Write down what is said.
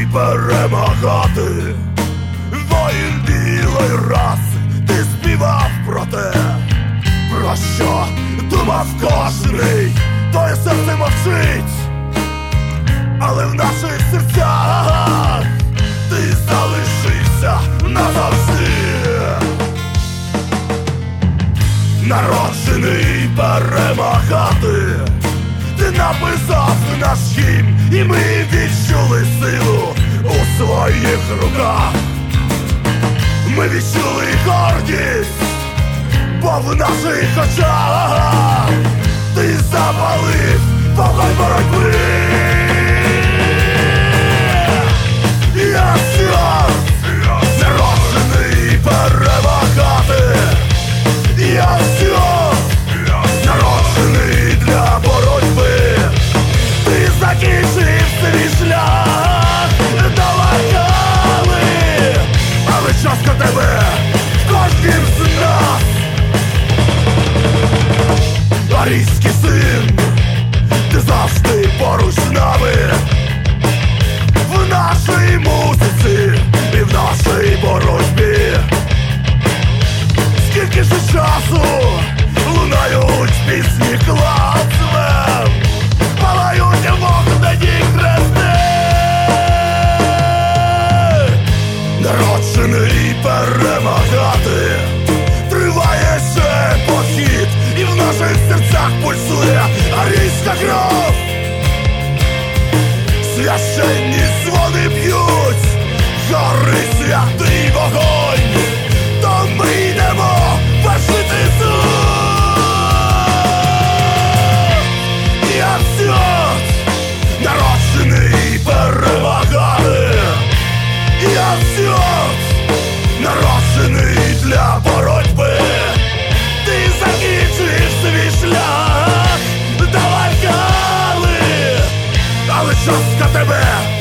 перемагати. Воїн білої раси, ти співав про те, про що думав кожний, твоє серце мовчить, але в наших серцях ти залишився назавжди. Народжений перемагати, ти написав наш гімн, і ми відчули силу у своїх руках. Ми відчули гордість, бо в наших очах ти запалив вогонь боротьби. Я народжений перемагати. Я народжений для боротьби. Ти закінчив свій шлях до Валгалли, але частка тебе в кожнім з нас. Арійський син, ти завжди поруч з нами, в нашій музиці і в нашій боротьбі. Скільки ж часу лунають пісні клацем, палають вогнені хрести. Народжений перемагати, триває ще похід, і в наших серцях пульсує арійська кров. Священні дзвони б'ють, горить святий вогонь, то ми йдемо вершити суд. Я народжений перемагати. Я народжений для боротьби. Ти закінчиш свій шлях до Валгалли, але частка тебе